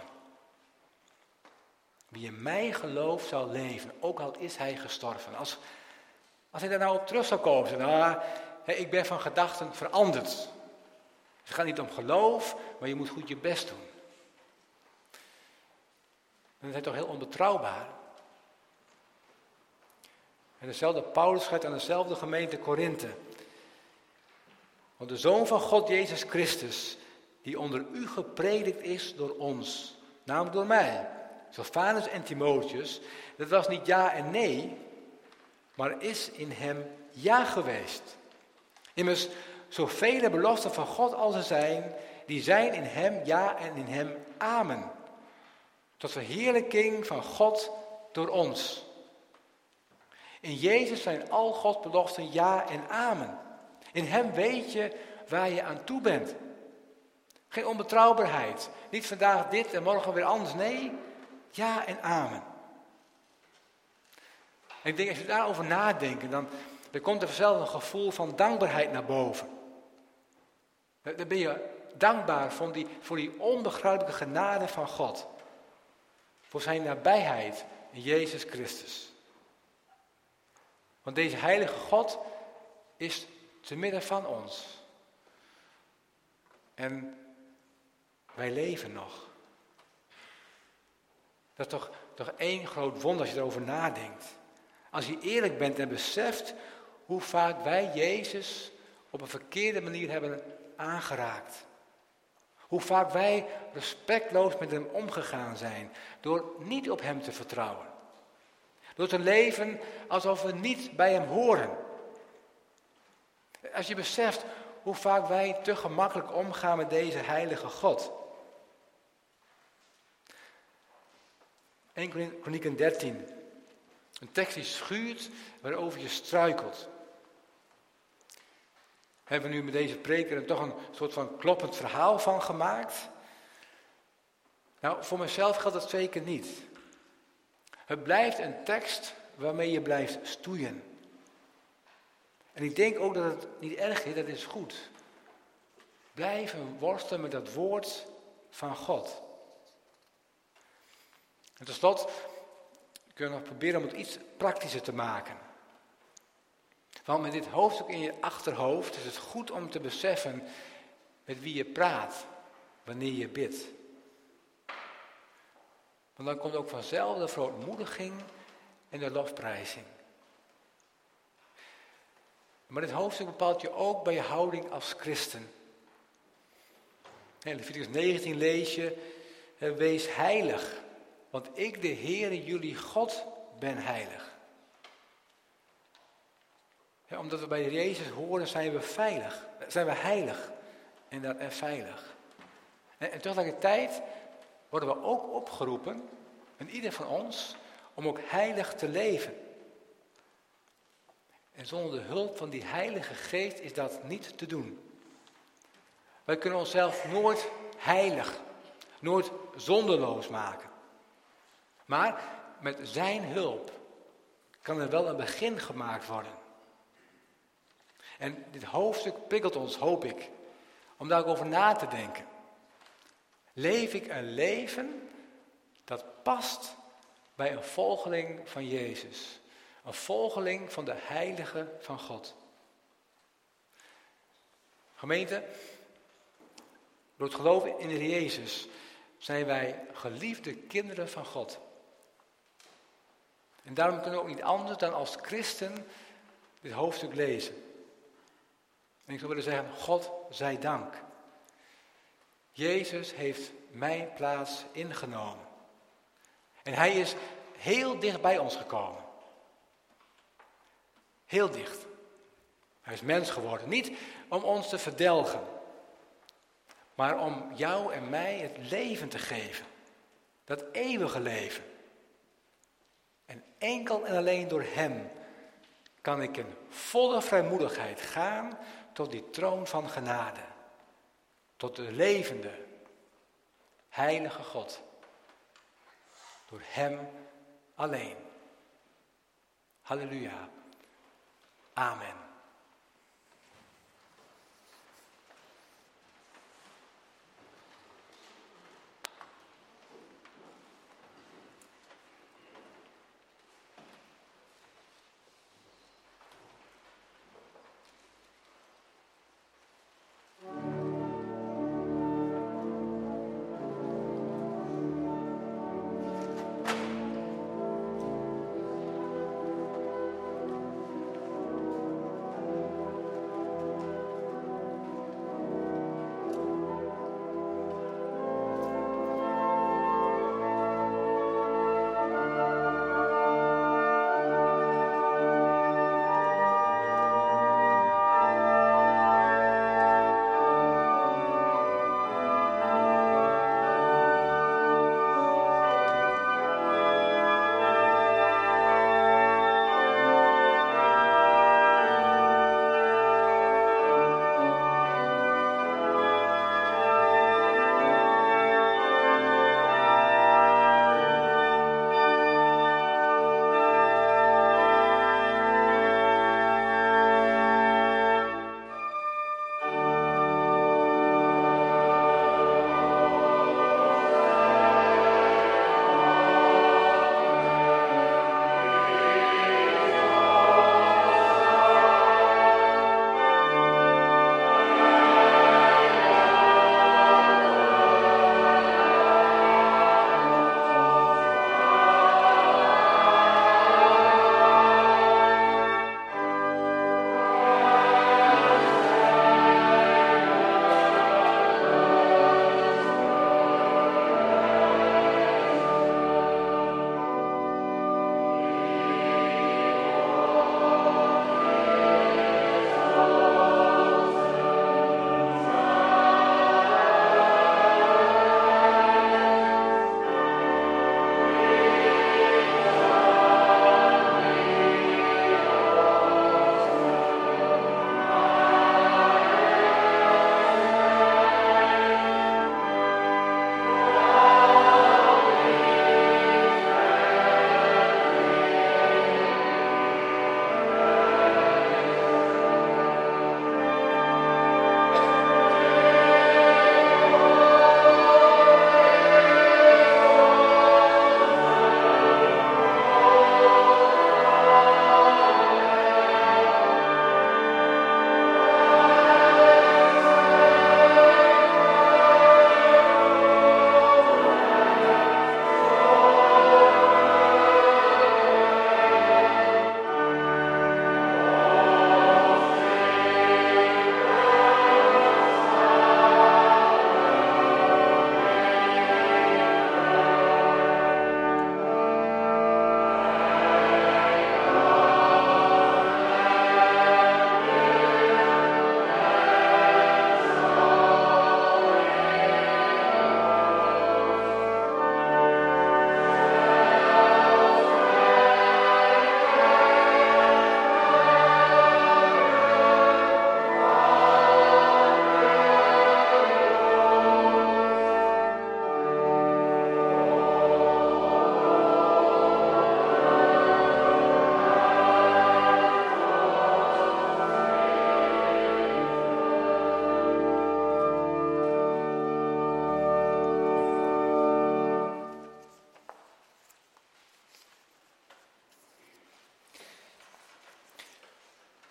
Wie in mij gelooft zal leven, ook al is hij gestorven. Als, als hij daar nou op terug zou komen, zeggen, nou, ik ben van gedachten veranderd. Het gaat niet om geloof, maar je moet goed je best doen. En dat is toch heel onbetrouwbaar. En dezelfde Paulus schrijft aan dezelfde gemeente Korinthe. Want de Zoon van God, Jezus Christus, die onder u gepredikt is door ons, namelijk door mij, Silvanus en Timotheus, dat was niet ja en nee, maar is in hem ja geweest. Immers, zoveel beloften van God als er zijn, die zijn in hem ja en in hem amen. Tot verheerlijking van God door ons. In Jezus zijn al Gods beloften ja en amen. In hem weet je waar je aan toe bent. Geen onbetrouwbaarheid. Niet vandaag dit en morgen weer anders. Nee, ja en amen. En ik denk, als je daarover nadenkt, dan, dan komt er vanzelf een gevoel van dankbaarheid naar boven. Dan ben je dankbaar voor die, voor die onbegrijpelijke genade van God. Voor zijn nabijheid in Jezus Christus. Want deze heilige God is te midden van ons. En wij leven nog. Dat is toch, toch één groot wonder als je erover nadenkt. Als je eerlijk bent en beseft hoe vaak wij Jezus op een verkeerde manier hebben aangeraakt. Hoe vaak wij respectloos met hem omgegaan zijn door niet op hem te vertrouwen. Door te leven alsof we niet bij hem horen. Als je beseft hoe vaak wij te gemakkelijk omgaan met deze heilige God. eerste Kronieken dertien. Een tekst die schuurt waarover je struikelt. Hebben we nu met deze preker er toch een soort van kloppend verhaal van gemaakt? Nou, voor mezelf geldt dat zeker niet. Het blijft een tekst waarmee je blijft stoeien. En ik denk ook dat het niet erg is, dat is goed. Blijven worstelen met dat woord van God. En tot slot kun je nog proberen om het iets praktischer te maken. Want met dit hoofdstuk in je achterhoofd is het goed om te beseffen met wie je praat, wanneer je bidt. Want dan komt ook vanzelf de verootmoediging en de lofprijzing. Maar dit hoofdstuk bepaalt je ook bij je houding als christen. In Leviticus negentien lees je, wees heilig, want ik de Heere jullie God ben heilig. Ja, omdat we bij Jezus horen, zijn we veilig, zijn we heilig en, dat, en veilig. En, en tegelijkertijd worden we ook opgeroepen, en ieder van ons, om ook heilig te leven. En zonder de hulp van die Heilige Geest is dat niet te doen. Wij kunnen onszelf nooit heilig, nooit zonderloos maken. Maar met zijn hulp kan er wel een begin gemaakt worden. En dit hoofdstuk prikkelt ons, hoop ik, om daar ook over na te denken. Leef ik een leven dat past bij een volgeling van Jezus? Een volgeling van de Heilige van God. Gemeente, door het geloof in de Heer Jezus zijn wij geliefde kinderen van God. En daarom kunnen we ook niet anders dan als christen dit hoofdstuk lezen. En ik zou willen zeggen, God zij dank. Jezus heeft mijn plaats ingenomen. En hij is heel dicht bij ons gekomen. Heel dicht. Hij is mens geworden. Niet om ons te verdelgen. Maar om jou en mij het leven te geven. Dat eeuwige leven. En enkel en alleen door hem kan ik in volle vrijmoedigheid gaan tot die troon van genade. Tot de levende, heilige God. Door hem alleen. Halleluja. Amen.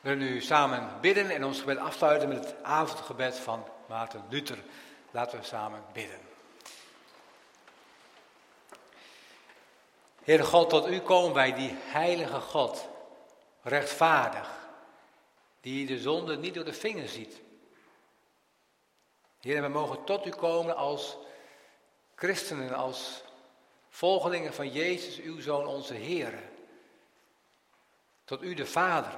We willen nu samen bidden en ons gebed afsluiten met het avondgebed van Maarten Luther. Laten we samen bidden. Heere God, tot u komen wij, die heilige God, rechtvaardig, die de zonde niet door de vingers ziet. Heere, we mogen tot u komen als christenen, als volgelingen van Jezus, uw Zoon, onze Heere. Tot u de Vader.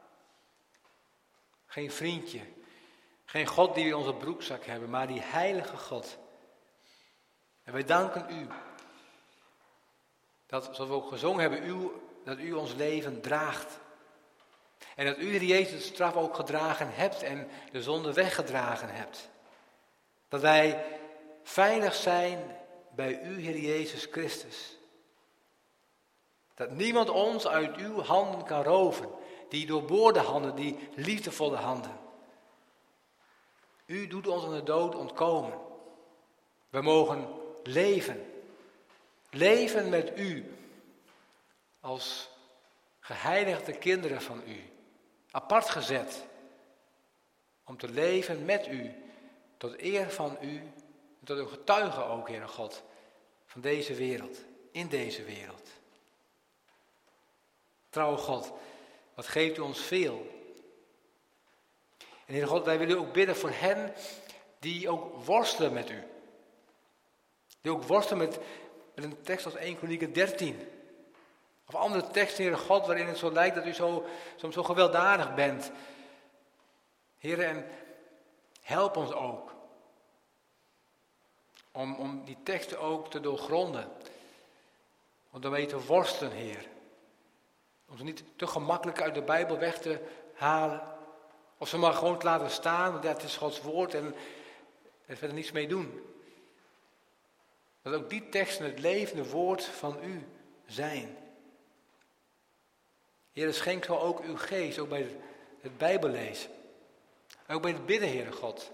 Geen vriendje, geen God die we in onze broekzak hebben, maar die heilige God. En wij danken u, dat, zoals we ook gezongen hebben, u, dat u ons leven draagt. En dat u, Heer Jezus, de straf ook gedragen hebt en de zonde weggedragen hebt. Dat wij veilig zijn bij u, Heer Jezus Christus. Dat niemand ons uit uw handen kan roven. Die doorboorde handen, die liefdevolle handen. U doet ons aan de dood ontkomen. We mogen leven. Leven met u. Als geheiligde kinderen van u. Apart gezet. Om te leven met u. Tot eer van u. En tot een getuige ook, Heere God. Van deze wereld. In deze wereld. Trouwe God. Wat geeft u ons veel. En Heer God, wij willen ook bidden voor hen die ook worstelen met u. Die ook worstelen met, met een tekst als Eerste Kronieken dertien. Of andere teksten, Heer God, waarin het zo lijkt dat u zo, soms zo gewelddadig bent. Heer, en help ons ook. Om, om die teksten ook te doorgronden. Om daarmee te worstelen, Heer. Om ze niet te gemakkelijk uit de Bijbel weg te halen. Of ze maar gewoon te laten staan, want ja, het is Gods woord en er verder niets mee doen. Dat ook die teksten het levende woord van u zijn. Heer, schenk zo ook uw geest, ook bij het Bijbellezen. Ook bij het bidden, Heere God.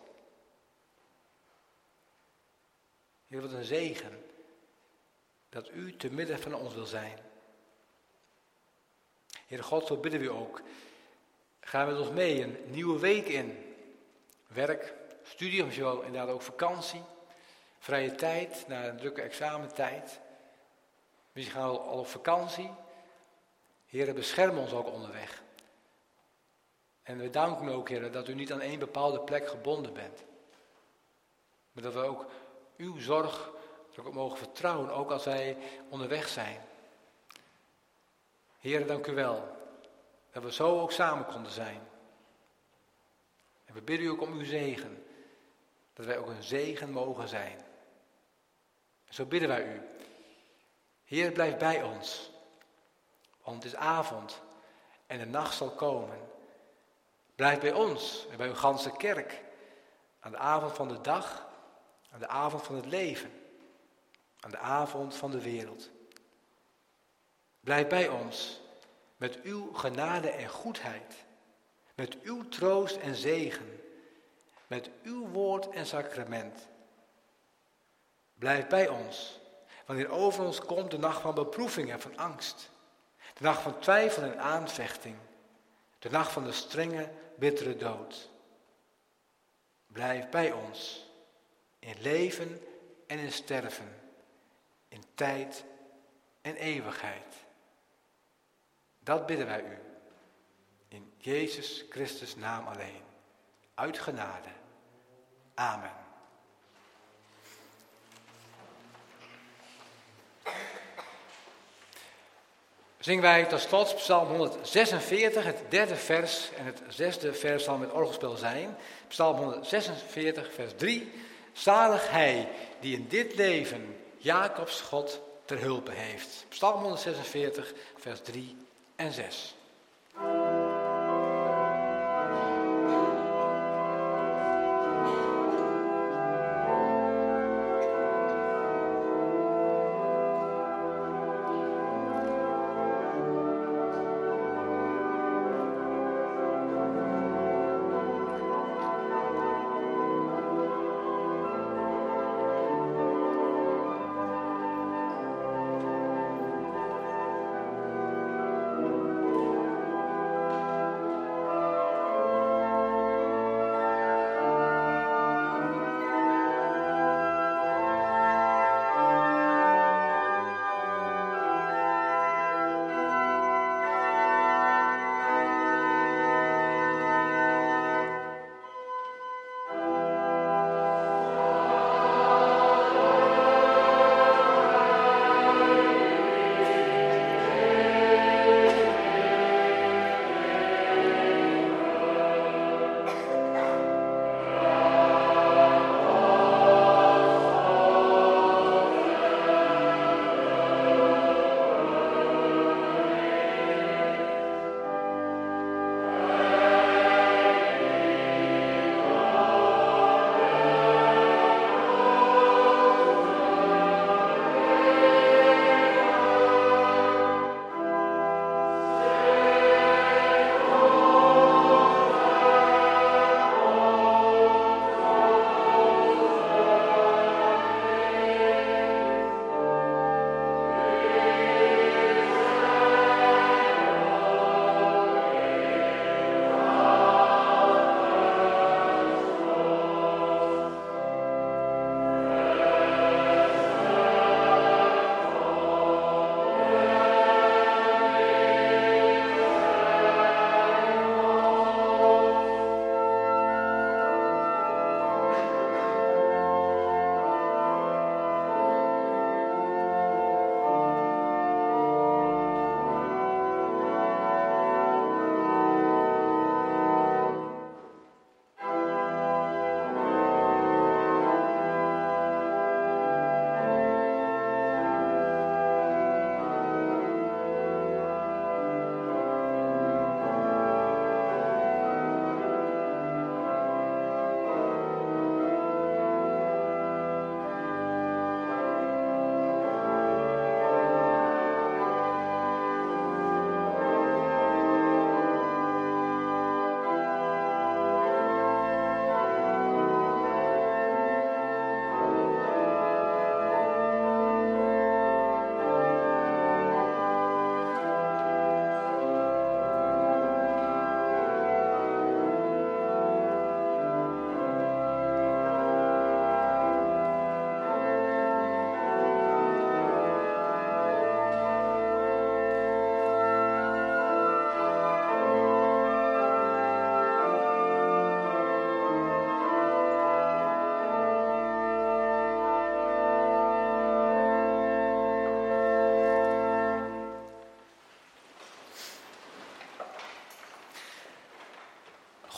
Heer, wat een zegen dat u te midden van ons wil zijn. Heere God, zo bidden we ook. Ga met ons mee een nieuwe week in. Werk, studie, of zo, inderdaad ook vakantie. Vrije tijd, na een drukke examentijd. Misschien gaan we al op vakantie. Heere, bescherm ons ook onderweg. En we danken ook, Heere, dat u niet aan één bepaalde plek gebonden bent. Maar dat we ook uw zorg ook mogen vertrouwen, ook als wij onderweg zijn. Heere, dank u wel dat we zo ook samen konden zijn. En we bidden u ook om uw zegen. Dat wij ook een zegen mogen zijn. En zo bidden wij u. Heer, blijf bij ons. Want het is avond en de nacht zal komen. Blijf bij ons en bij uw ganse kerk. Aan de avond van de dag, aan de avond van het leven. Aan de avond van de wereld. Blijf bij ons met uw genade en goedheid. Met uw troost en zegen. Met uw woord en sacrament. Blijf bij ons wanneer over ons komt de nacht van beproeving en van angst. De nacht van twijfel en aanvechting. De nacht van de strenge, bittere dood. Blijf bij ons in leven en in sterven. In tijd en eeuwigheid. Dat bidden wij u. In Jezus Christus naam alleen. Uit genade. Amen. Zingen wij tot slot Psalm honderdzesenveertig, het derde vers en het zesde vers zal met orgelspel zijn. Psalm honderdzesenveertig, vers drie. Zalig hij die in dit leven Jacobs God ter hulpe heeft. Psalm honderdzesenveertig, vers drie en zes.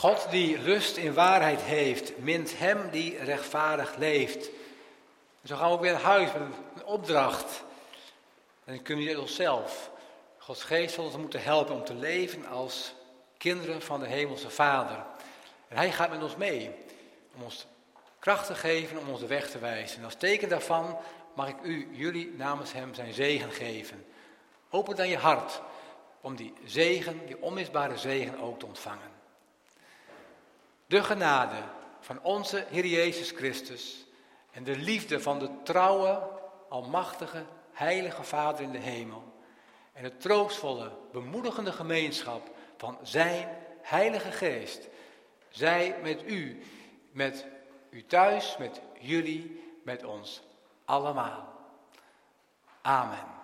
God die lust in waarheid heeft, mint hem die rechtvaardig leeft. En zo gaan we ook weer naar huis met een opdracht. En dan kunnen we niet onszelf. Gods geest zal ons moeten helpen om te leven als kinderen van de Hemelse Vader. En hij gaat met ons mee om ons kracht te geven, om ons de weg te wijzen. En als teken daarvan mag ik u, jullie namens hem zijn zegen geven. Open dan je hart om die zegen, die onmisbare zegen ook te ontvangen. De genade van onze Heer Jezus Christus en de liefde van de trouwe, almachtige, heilige Vader in de hemel en de troostvolle, bemoedigende gemeenschap van zijn Heilige Geest, zij met u, met u thuis, met jullie, met ons allemaal. Amen.